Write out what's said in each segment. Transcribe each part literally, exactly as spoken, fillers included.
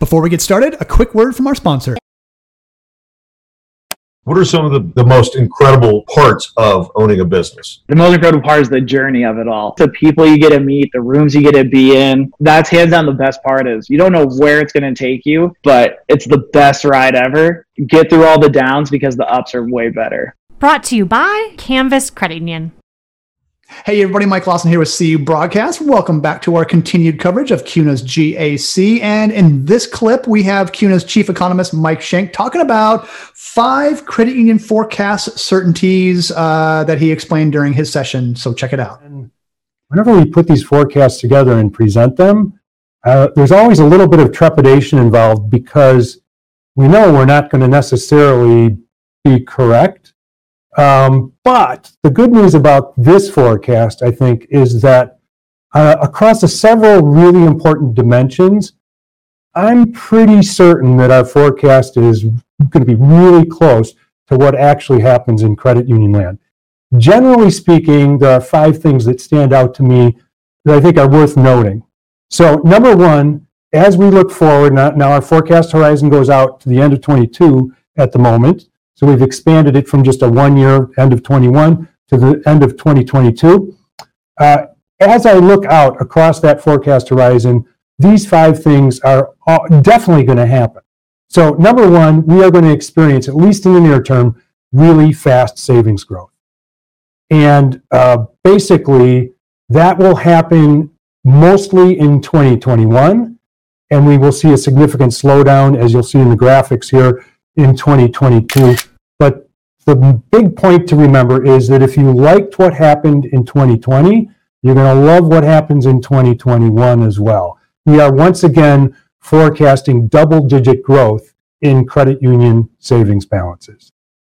Before we get started, a quick word from our sponsor. What are some of the, the most incredible parts of owning a business? The most incredible part is the journey of it all. The people you get to meet, the rooms you get to be in. That's hands down the best part is you don't know where it's going to take you, but it's the best ride ever. Get through all the downs because the ups are way better. Brought to you by Canvas Credit Union. Hey everybody, Mike Lawson here with C U Broadcast. Welcome back to our continued coverage of CUNA's G A C. And in this clip, we have CUNA's chief economist, Mike Schenk, talking about five credit union forecast certainties uh, that he explained during his session. So check it out. And whenever we put these forecasts together and present them, uh, there's always a little bit of trepidation involved because we know we're not going to necessarily be correct. Um, but the good news about this forecast, I think, is that uh, across the several really important dimensions, I'm pretty certain that our forecast is going to be really close to what actually happens in credit union land. Generally speaking, there are five things that stand out to me that I think are worth noting. So number one, as we look forward, now, now our forecast horizon goes out to the end of twenty-two at the moment. So we've expanded it from just a one-year end of twenty-one to the end of twenty twenty-two. Uh, as I look out across that forecast horizon, these five things are all definitely going to happen. So number one, we are going to experience, at least in the near term, really fast savings growth. And uh, basically, that will happen mostly in twenty twenty-one, and we will see a significant slowdown, as you'll see in the graphics here, in twenty twenty-two. But the big point to remember is that if you liked what happened in twenty twenty, you're going to love what happens in twenty twenty-one as well. We are once again forecasting double-digit growth in credit union savings balances.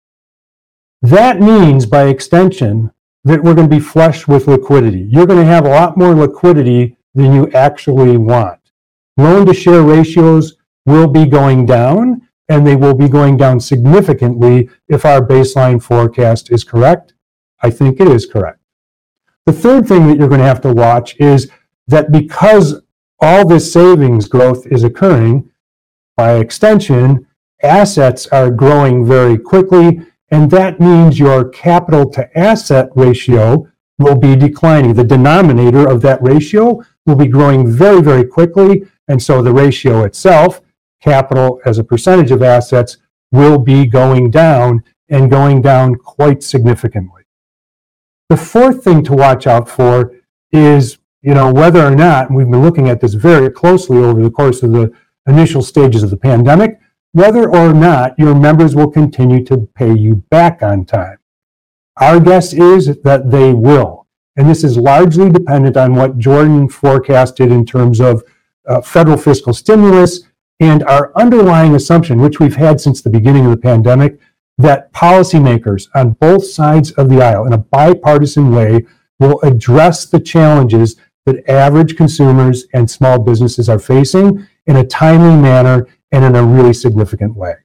That means, by extension, that we're going to be flush with liquidity. You're going to have a lot more liquidity than you actually want. Loan-to-share ratios will be going down, and they will be going down significantly if our baseline forecast is correct. I think it is correct. The third thing that you're going to have to watch is that because all this savings growth is occurring, by extension, assets are growing very quickly, and that means your capital to asset ratio will be declining. The denominator of that ratio will be growing very, very quickly, and so the ratio itself, capital as a percentage of assets, will be going down and going down quite significantly. The fourth thing to watch out for is, you know, whether or not, and we've been looking at this very closely over the course of the initial stages of the pandemic, whether or not your members will continue to pay you back on time. Our guess is that they will. And this is largely dependent on what Jordan forecasted in terms of uh, federal fiscal stimulus and our underlying assumption, which we've had since the beginning of the pandemic, that policymakers on both sides of the aisle in a bipartisan way will address the challenges that average consumers and small businesses are facing in a timely manner and in a really significant way.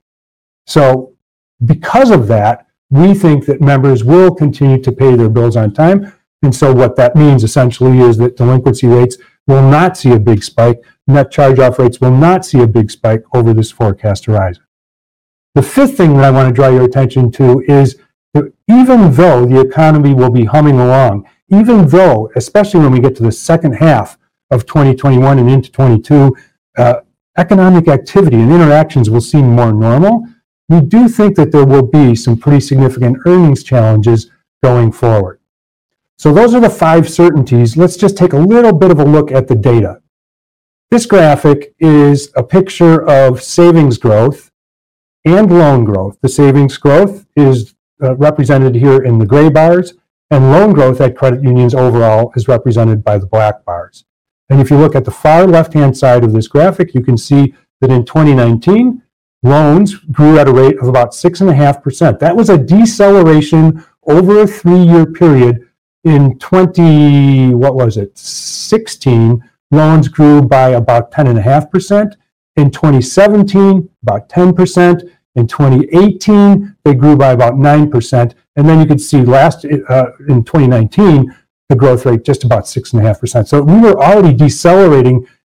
So because of that, we think that members will continue to pay their bills on time. And so what that means essentially is that delinquency rates will not see a big spike. Net charge-off rates will not see a big spike over this forecast horizon. The fifth thing that I want to draw your attention to is that even though the economy will be humming along, even though, especially when we get to the second half of twenty twenty-one and into twenty-two, uh, economic activity and interactions will seem more normal, we do think that there will be some pretty significant earnings challenges going forward. So those are the five certainties. Let's just take a little bit of a look at the data. This graphic is a picture of savings growth and loan growth. The savings growth is uh, represented here in the gray bars, and loan growth at credit unions overall is represented by the black bars. And if you look at the far left-hand side of this graphic, you can see that in twenty nineteen, loans grew at a rate of about six point five percent. That was a deceleration over a three-year period. In twenty, what was it, sixteen, loans grew by about ten point five percent. In twenty seventeen, about ten percent. In twenty eighteen, they grew by about nine percent. And then you could see last uh, in twenty nineteen, the growth rate just about six point five percent. So we were already decelerating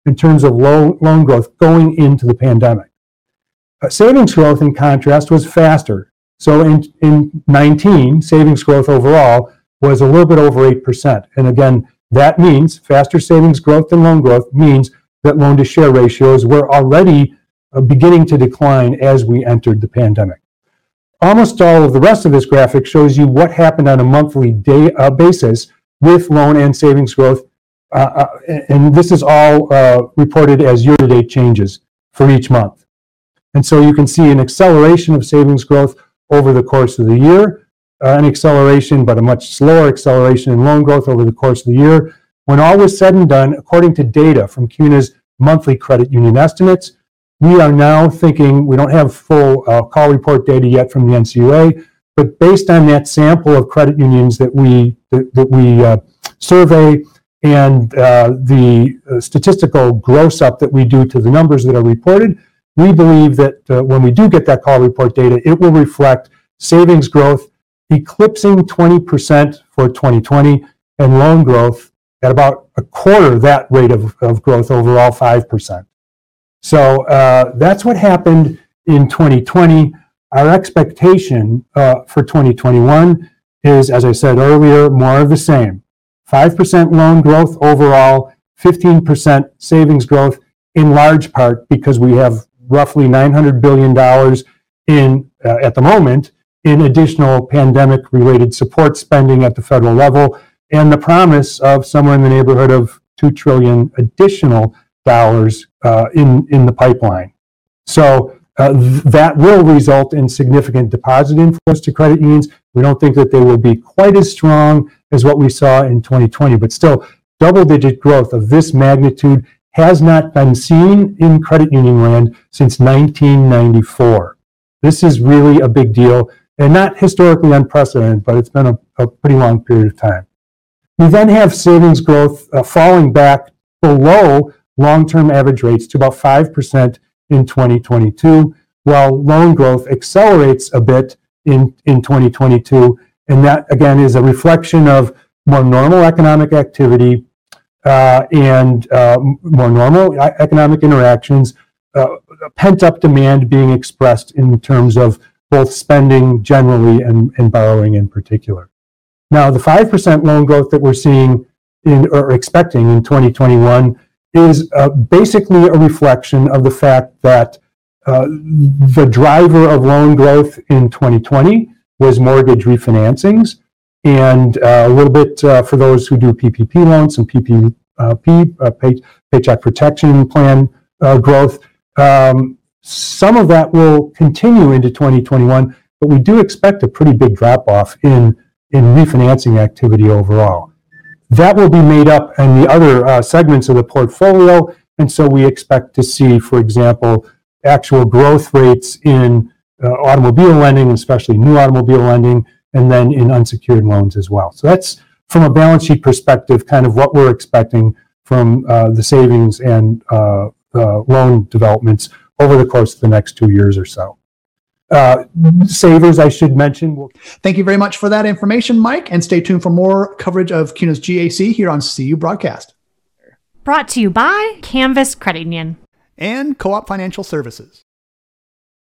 in terms of loan, loan growth going into the pandemic. Uh, savings growth, in contrast, was faster. So in, in nineteen, savings growth overall was a little bit over eight percent. And again, that means faster savings growth than loan growth means that loan to share ratios were already uh, beginning to decline as we entered the pandemic. Almost all of the rest of this graphic shows you what happened on a monthly day uh, basis with loan and savings growth. Uh, uh, and this is all uh, reported as year-to-date changes for each month. And so you can see an acceleration of savings growth over the course of the year, uh, an acceleration, but a much slower acceleration in loan growth over the course of the year. When all was said and done, according to data from CUNA's monthly credit union estimates, we are now thinking, we don't have full uh, call report data yet from the N C U A, but based on that sample of credit unions that we that, that we uh, survey and uh, the uh, statistical gross up that we do to the numbers that are reported, we believe that uh, when we do get that call report data, it will reflect savings growth eclipsing twenty percent for twenty twenty and loan growth at about a quarter that rate of, of growth overall, five percent. So uh, that's what happened in twenty twenty. Our expectation uh, for twenty twenty-one is, as I said earlier, more of the same. five percent loan growth overall, fifteen percent savings growth, in large part because we have roughly nine hundred billion dollars in, uh, at the moment, in additional pandemic-related support spending at the federal level, and the promise of somewhere in the neighborhood of two trillion dollars additional dollars uh, in, in the pipeline. So uh, th- that will result in significant deposit inflows to credit unions. We don't think that they will be quite as strong as what we saw in twenty twenty, but still double-digit growth of this magnitude has not been seen in credit union land since nineteen ninety-four. This is really a big deal and not historically unprecedented, but it's been a, a pretty long period of time. We then have savings growth uh, falling back below long-term average rates to about five percent in twenty twenty-two, while loan growth accelerates a bit in, in twenty twenty-two. And that, again, is a reflection of more normal economic activity uh, and uh, more normal economic interactions, uh, pent-up demand being expressed in terms of both spending generally and, and borrowing in particular. Now, the five percent loan growth that we're seeing in, or expecting in twenty twenty-one is uh, basically a reflection of the fact that uh, the driver of loan growth in twenty twenty was mortgage refinancings, and uh, a little bit uh, for those who do P P P loans and P P P, uh, pay, Paycheck Protection Plan uh, growth. Um, some of that will continue into twenty twenty-one, but we do expect a pretty big drop-off in, in refinancing activity overall. That will be made up in the other uh, segments of the portfolio, and so we expect to see, for example, actual growth rates in uh, automobile lending, especially new automobile lending, and then in unsecured loans as well. So that's, from a balance sheet perspective, kind of what we're expecting from uh, the savings and uh, uh, loan developments over the course of the next two years or so. Uh, savers, I should mention. Will- Thank you very much for that information, Mike, and stay tuned for more coverage of CUNA's G A C here on C U Broadcast. Brought to you by Canvas Credit Union And Co-op Financial Services.